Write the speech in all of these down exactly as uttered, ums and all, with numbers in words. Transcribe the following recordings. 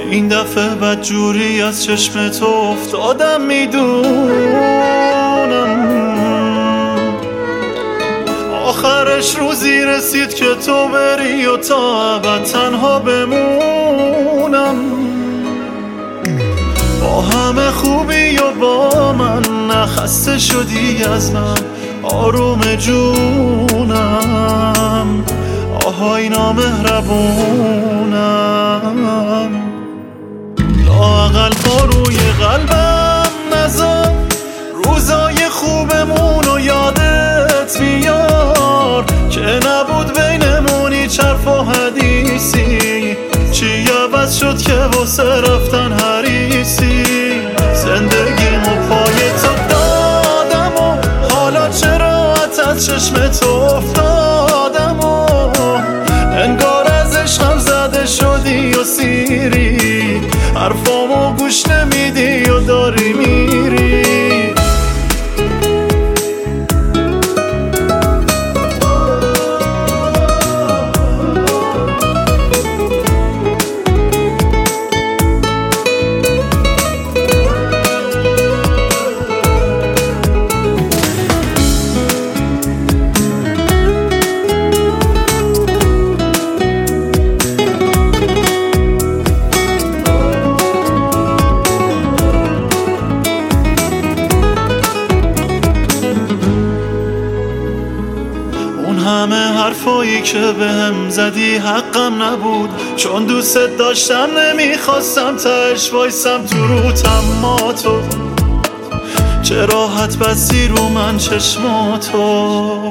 این دفعه بدجوری از چشم تو افتادم میدونم، آخرش روزی رسید که تو بری و تا ابد تنها بمونم. با همه خوبی و با من نخسته شدی از من آروم جونم، آهای نامهربونم. لااقل پا روی قلبم نذار، روزای خوبمون رو یادت بیار که نبود بینمون هیچ حرف و حدیثی، چی عوض شد که واسه رفتن حریصی. زندگیمو پای تو دادم و حالا چرا از چشم تو افتادم و انگار از عشقم زده شدی و سیری، حرفامو گوش نمیدی و داری میری. همه حرفایی که بهم زدی حقم نبود، چون دوست داشتم نمیخواستم تهش وایسم تو روتم. ما تو چه راحت بستی رو من چشماتو،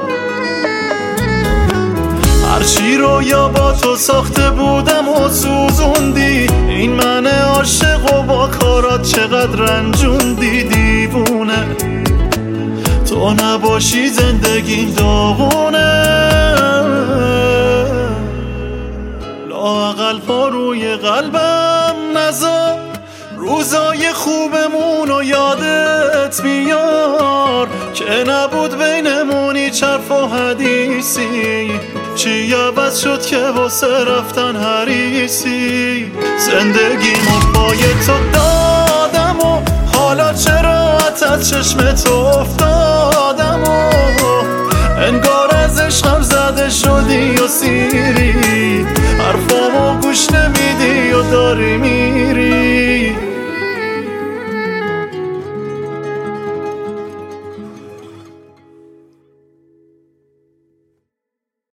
هرچی رو یا با تو ساخته بودم و سوزوندی. این من عاشق و با کارات چقدر رنجوندی دیوونه، تو نباشی زندگی داغونه. لااقل پا روی قلبم نذار، روزای خوبمون رو یادت بیار که نبود بینمون هیچ حرف و حدیثی، چی عوض شد که واسه رفتن حریصی. زندگیمو پای تو دادم و حالا چرا از چشم تو افتادم و انگار از عشقم زده شدی و سیری، حرفامو گوش نمیدی و داری می